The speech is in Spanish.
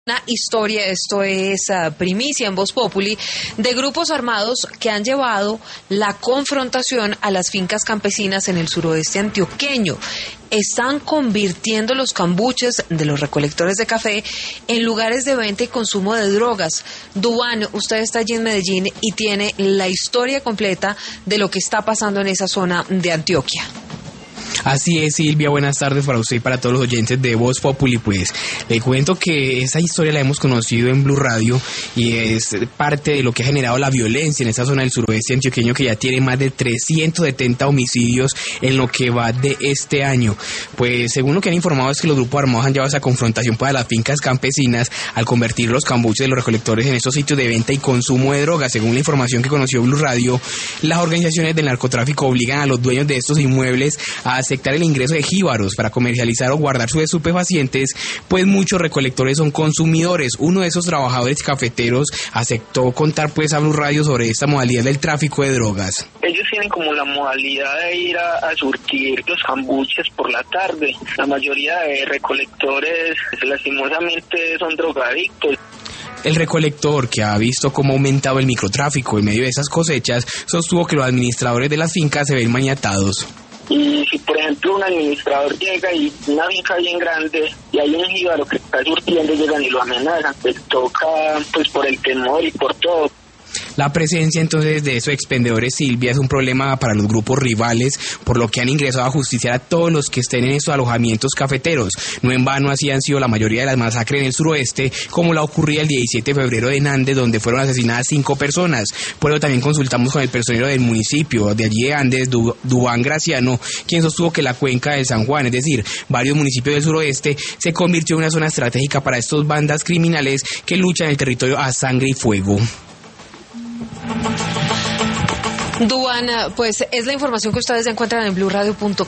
Una historia, esto es primicia en Voz Populi, de grupos armados que han llevado la confrontación a las fincas campesinas en el suroeste antioqueño. Están convirtiendo los cambuches de los recolectores de café en lugares de venta y consumo de drogas. Duván, usted está allí en Medellín y tiene la historia completa de lo que está pasando en esa zona de Antioquia. Así es, Silvia, buenas tardes para usted y para todos los oyentes de Voz Populi. Pues le cuento que esa historia la hemos conocido en Blue Radio y es parte de lo que ha generado la violencia en esa zona del suroeste antioqueño, que ya tiene más de 370 homicidios en lo que va de este año. Pues según lo que han informado es que los grupos armados han llevado esa confrontación para las fincas campesinas al convertir los cambuches de los recolectores en estos sitios de venta y consumo de drogas. Según la información que conoció Blue Radio, las organizaciones del narcotráfico obligan a los dueños de estos inmuebles a aceptar el ingreso de jíbaros para comercializar o guardar sus estupefacientes, pues muchos recolectores son consumidores. Uno de esos trabajadores cafeteros aceptó contar pues a Blue Radio sobre esta modalidad del tráfico de drogas. Ellos tienen como la modalidad de ir a surtir los cambuches por la tarde. La mayoría de recolectores lastimosamente son drogadictos. El recolector, que ha visto cómo ha aumentado el microtráfico en medio de esas cosechas, sostuvo que los administradores de las fincas se ven maniatados. Y si, por ejemplo, un administrador llega y una finca bien grande y hay un jíbaro que está surtiendo, llegan y lo amenazan, pues toca pues por el temor y por todo. La presencia entonces de esos expendedores, Silvia, es un problema para los grupos rivales, por lo que han ingresado a justiciar a todos los que estén en estos alojamientos cafeteros. No en vano así han sido la mayoría de las masacres en el suroeste, como la ocurrida el 17 de febrero en Andes, donde fueron asesinadas 5 personas. Por eso también consultamos con el personero del municipio de allí de Andes, Duván Graciano, quien sostuvo que la cuenca del San Juan, es decir, varios municipios del suroeste, se convirtió en una zona estratégica para estas bandas criminales que luchan en el territorio a sangre y fuego. Duván, pues es la información que ustedes encuentran en BlueRadio.com.